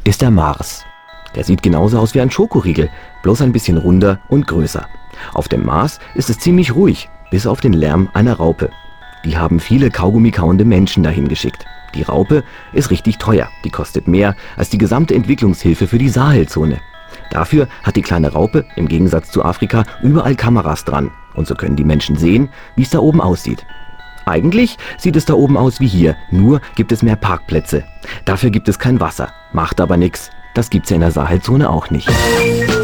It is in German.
ist der Mars. Der sieht genauso aus wie ein Schokoriegel, bloß ein bisschen runder und größer. Auf dem Mars ist es ziemlich ruhig, bis auf den Lärm einer Raupe. Die haben viele kaugummikauende Menschen dahin geschickt. Die Raupe ist richtig teuer, die kostet mehr als die gesamte Entwicklungshilfe für die Sahelzone. Dafür hat die kleine Raupe im Gegensatz zu Afrika überall Kameras dran und so können die Menschen sehen, wie es da oben aussieht. Eigentlich sieht es da oben aus wie hier, nur gibt es mehr Parkplätze. Dafür gibt es kein Wasser, macht aber nichts. Das gibt's ja in der Sahelzone auch nicht.